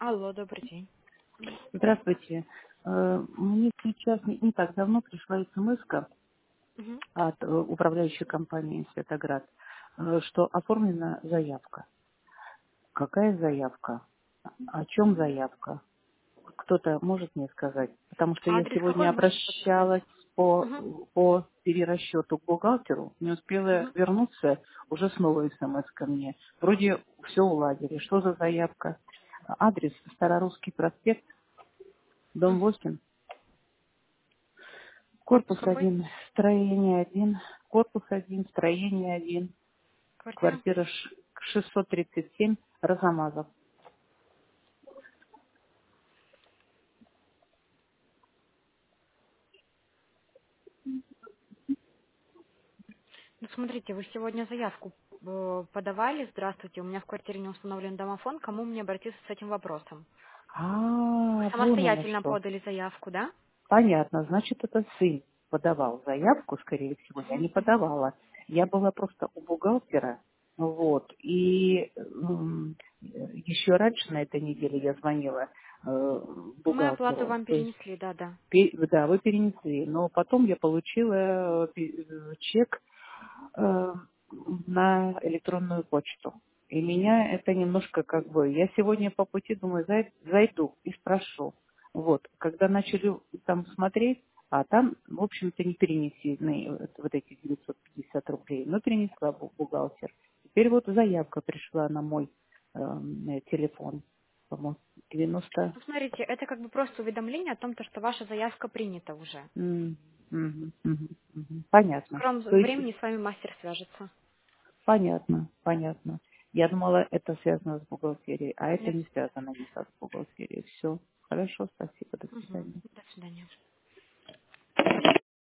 Алло, добрый день. Здравствуйте. Мне сейчас не так давно пришла смс Мгм. от управляющей компании «Светоград», что оформлена заявка. Какая заявка? О чем заявка? Кто-то может мне сказать? Потому что А я адрес сегодня какой вы можете подсказать? обращалась по, Мгм. по перерасчету к бухгалтеру, не успела Мгм. вернуться, уже снова смс ко мне. Вроде все уладили. Что за заявка? Адрес Старорусский проспект, дом Мгм. 8. Корпус Корпус какой? 1, строение 1, корпус 1, строение 1, Квартира? квартира 637, Розамазов. Ну, смотрите, вы сегодня заявку подавали. Здравствуйте, у меня в квартире не установлен домофон. Кому мне обратиться с этим вопросом? Вы Вон оно самостоятельно что. подали заявку, да? Понятно, значит, это сын подавал заявку, скорее всего, я Мгм. не Мгм. подавала. Я была просто у бухгалтера, вот, и еще раньше на этой неделе я звонила Мы оплату бухгалтеру, вам то есть перенесли, да, да. Да, вы перенесли, но потом я получила чек э, на электронную почту. И меня это немножко как бы... Я сегодня по пути думаю, зайду и спрошу. Вот, когда начали там смотреть, а там, в общем-то, не перенесены вот эти 950 рублей, но перенесла бухгалтер. Теперь вот заявка пришла на мой телефон, по-моему, 90. Ну, смотрите, это как бы просто уведомление о том, то, что ваша заявка принята уже. В Понятно. скором То есть времени с вами мастер свяжется. понятно, понятно. Я думала, это связано с бухгалтерией, а это Нет. не связано никак с бухгалтерией. Все. Хорошо, спасибо, до Мгм. свидания. До свидания.